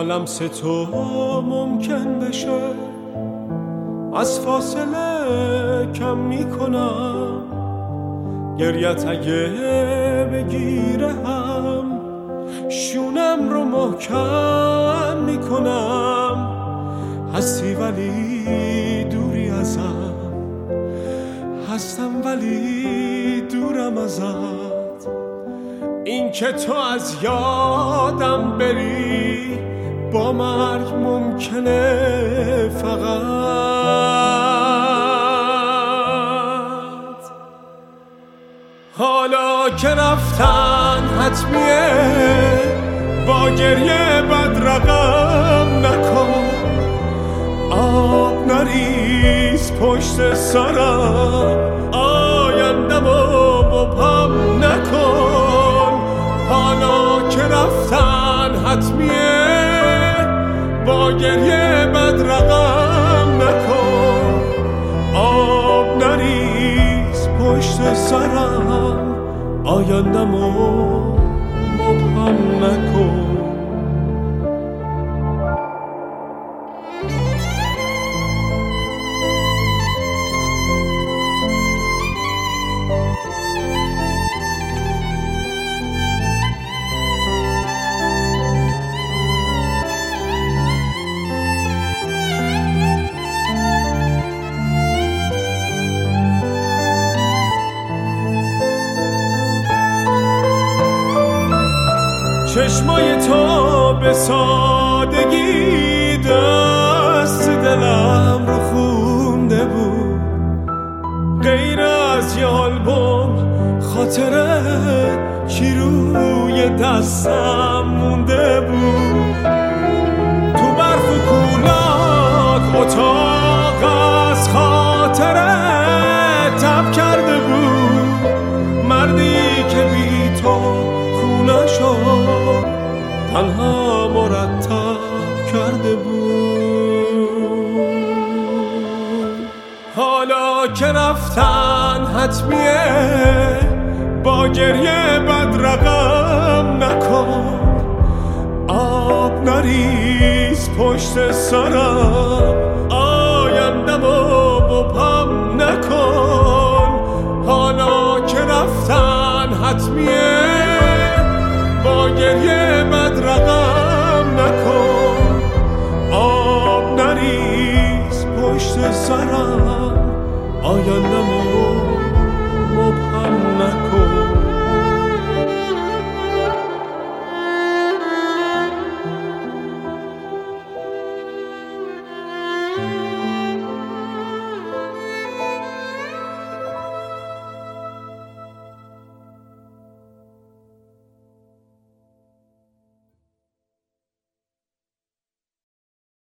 لمس تو ممکن بشه، از فاصله کم میکنم گریت اگه بگیره هم شونم رو محکم میکنم. هستی ولی دوری ازم، هستم ولی دورم ازت. این که تو از یادم بری با مرگ ممکنه فقط. حالا که رفتن حتمیه با گریه بد رقم نکن، آب نریز پشت سرم آیندمو مبهم نکن. حالا که رفتن حتمیه با گریه بد رقم نکن، آب نریز پشت سرم آیندمو مبهم نکن. چشمای تو به سادگی دست دلم رو خونده بود، غیر از یه آلبوم خاطره چی روی دستم مونده بود. تو برف و کولاک اتاق از خاطره تب کرده بود، مردی که بی تو خونشو تنها مرتب کرده بود. حالا که رفتن حتمیه با گریه بد رقم نکن، آب نریز پشت سرم آیندمو مبهم نکن. حالا که رفتن حتمیه با گریه